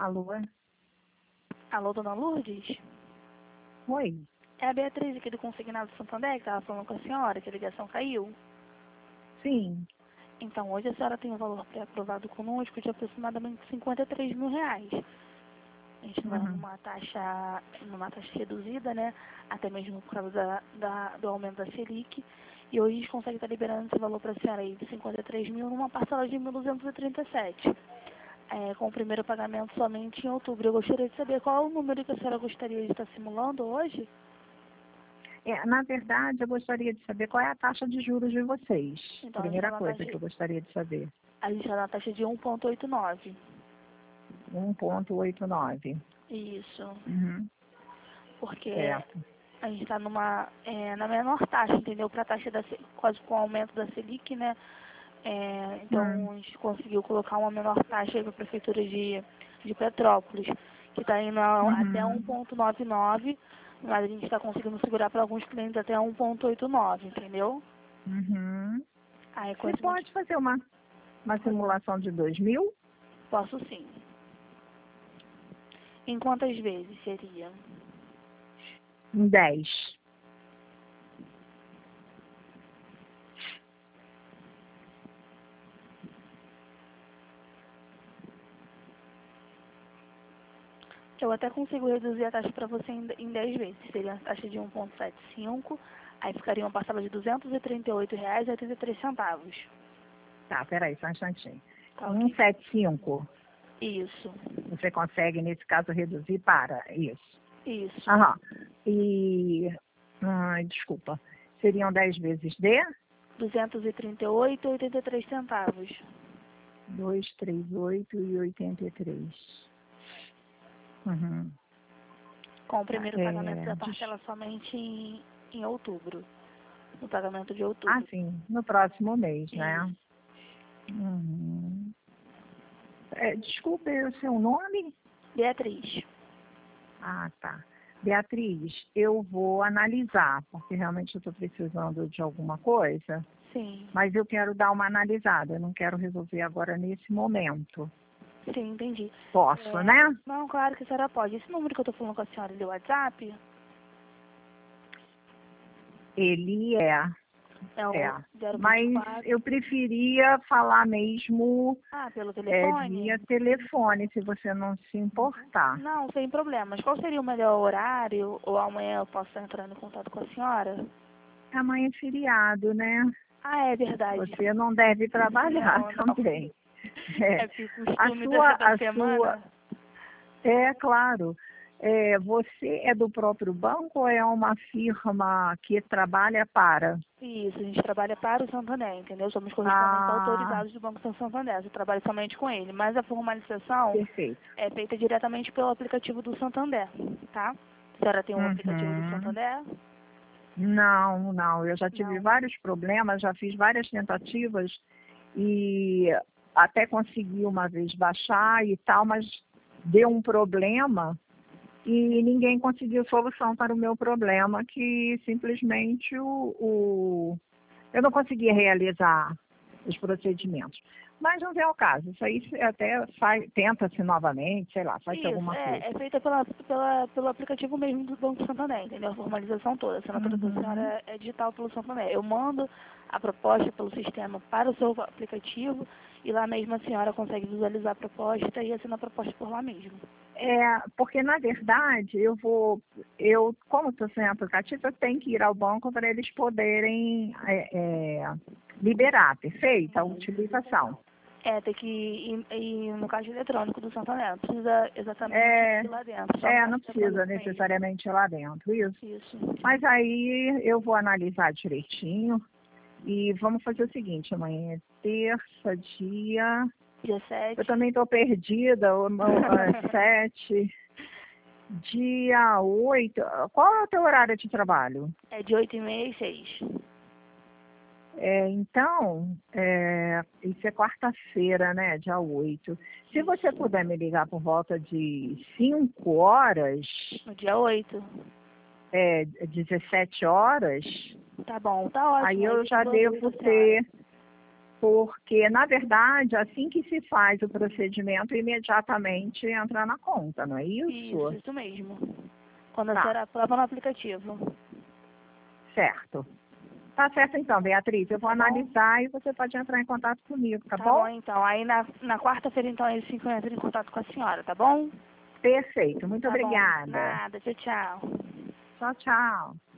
Alô? Alô, dona Lourdes? Oi. É a Beatriz aqui do Consignado Santander, que estava falando com a senhora, que a ligação caiu. Sim. Então, hoje a senhora tem um valor pré-aprovado conosco de aproximadamente R$ 53 mil. A gente vai numa taxa reduzida, né? Até mesmo por causa do aumento da Selic. E hoje a gente consegue estar liberando esse valor para a senhora aí de 53 mil numa parcela de 1.237. Com o primeiro pagamento somente em outubro. Eu gostaria de saber qual é o número que a senhora gostaria de estar simulando hoje? Na verdade, eu gostaria de saber qual é a taxa de juros de vocês. Então, Primeira coisa que eu gostaria de saber. A gente está na taxa de 1,89. 1,89. Isso. Porque Certo. a gente está na menor taxa, entendeu? Para a taxa quase com o aumento da Selic, né? Então, a gente conseguiu colocar uma menor taxa para a Prefeitura de Petrópolis, que está indo até 1,99, mas a gente está conseguindo segurar para alguns clientes até 1,89, entendeu? Aí, Você pode fazer uma simulação de 2.000? Posso sim. Em quantas vezes seria? Em 10. Eu até consigo reduzir a taxa para você em 10 vezes. Seria a taxa de 1,75, aí ficaria uma parcela de R$ 238,83. Tá, peraí, só um instantinho. Tá, 175. Isso. Você consegue, nesse caso, reduzir para isso. Isso. E, desculpa, seriam 10 vezes de? R$ 238,83. 238,83. Com o primeiro pagamento da parcela somente em outubro. No pagamento de outubro. Ah, sim, no próximo mês, né? Desculpe, o seu nome? Beatriz. Ah, tá. Beatriz, eu vou analisar, porque realmente eu estou precisando de alguma coisa. Sim. Mas eu quero dar uma analisada, eu não quero resolver agora nesse momento. Sim, entendi. Posso, né? Não, claro que a senhora pode. Esse número que eu estou falando com a senhora do WhatsApp? Ele é. Mas 024. eu preferia falar mesmo pelo telefone? via telefone, se você não se importar. Não, sem problemas. Qual seria o melhor horário? Ou amanhã eu posso estar entrando em contato com a senhora? Amanhã é feriado, né? É verdade. Você não deve trabalhar também. Que costume da semana. Claro. Você é do próprio banco ou é uma firma que trabalha para? Isso, a gente trabalha para o Santander, entendeu? Somos correspondentes autorizados do Banco Santander. Eu trabalho somente com ele, mas a formalização é feita diretamente pelo aplicativo do Santander, tá? A senhora tem um aplicativo do Santander? Não. Eu já tive vários problemas, já fiz várias tentativas e até consegui uma vez baixar e tal, mas deu um problema e ninguém conseguiu solução para o meu problema, que simplesmente eu não conseguia realizar os procedimentos. Mas não é o caso, isso aí até tenta-se novamente, sei lá, faz alguma coisa. É feita pelo aplicativo mesmo do Banco Santander, entendeu? A formalização toda, a assinatura da senhora é digital pelo Santander. Eu mando a proposta pelo sistema para o seu aplicativo e lá mesmo a senhora consegue visualizar a proposta e assinar a proposta por lá mesmo. Porque na verdade como estou sem aplicativo, eu tenho que ir ao banco para eles poderem liberar, perfeito, a utilização. Tem que ir no caixa eletrônico do Santander, não precisa exatamente ir lá dentro. Não precisa necessariamente ir lá dentro, Isso. Mas aí eu vou analisar direitinho e vamos fazer o seguinte, amanhã é terça, dia 7. Eu também estou perdida, 7, dia 8. Qual é o teu horário de trabalho? É de 8h30 às 6. Então, isso é quarta-feira, né? Dia 8. Se você puder me ligar por volta de 5 horas... No dia 8? 17 horas... Tá bom, tá ótimo. Aí eu já devo ter... Porque, na verdade, assim que se faz o procedimento, imediatamente entra na conta, não é isso? Isso mesmo. Quando a Tá, senhora aprova no aplicativo. certo. Tá certo então, Beatriz. Eu vou Tá bom? analisar e você pode entrar em contato comigo, tá Tá bom? bom, então. Aí na quarta-feira, então, eles ficam entrando em contato com a senhora, tá bom? Perfeito. Muito Tá bom. obrigada. Nada. Tchau, tchau. Tchau, tchau.